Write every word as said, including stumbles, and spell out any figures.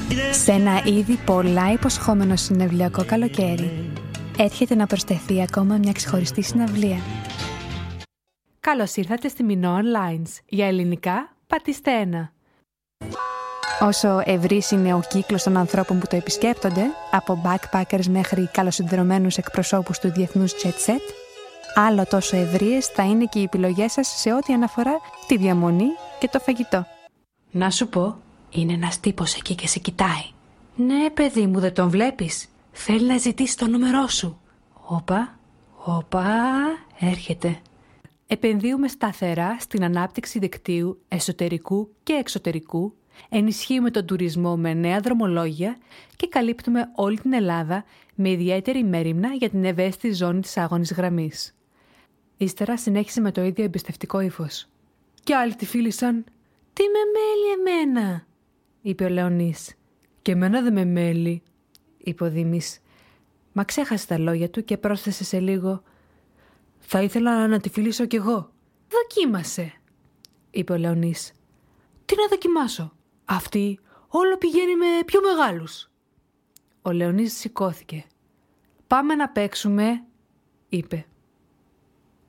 Σε ένα ήδη πολλά υποσχόμενο συναυλιακό καλοκαίρι, έρχεται να προσθεθεί ακόμα μια ξεχωριστή συναυλία. Καλώς ήρθατε στη Minoan Lines. Για ελληνικά, πατήστε ένα. Όσο ευρύς είναι ο κύκλος των ανθρώπων που το επισκέπτονται, από backpackers μέχρι καλοσυνδερωμένους εκπροσώπους του διεθνούς jet set, άλλο τόσο ευρείες θα είναι και οι επιλογές σας σε ό,τι αναφορά τη διαμονή και το φαγητό. Να σου πω, είναι ένας τύπος εκεί και σε κοιτάει. Ναι, παιδί μου, δεν τον βλέπεις? Θέλει να ζητήσει το νούμερό σου. Όπα, όπα, έρχεται. Επενδύουμε σταθερά στην ανάπτυξη δικτύου εσωτερικού και εξωτερικού, ενισχύουμε τον τουρισμό με νέα δρομολόγια και καλύπτουμε όλη την Ελλάδα με ιδιαίτερη μέριμνα για την ευαίσθητη ζώνη της άγωνης γραμμής. Ύστερα συνέχισε με το ίδιο εμπιστευτικό ύφος. Κι άλλοι τη φίλησαν. «Τι με μέλει εμένα», είπε ο Λεωνής. «Και εμένα δεν με μέλει», είπε ο Δήμης. Μα ξέχασε τα λόγια του και πρόσθεσε σε λίγο. «Θα ήθελα να τη φιλήσω κι εγώ». «Δοκίμασε», είπε ο Λεωνής. «Τι να δοκιμάσω? Αυτή όλο πηγαίνει με πιο μεγάλους». Ο Λεωνής σηκώθηκε. «Πάμε να παίξουμε», είπε.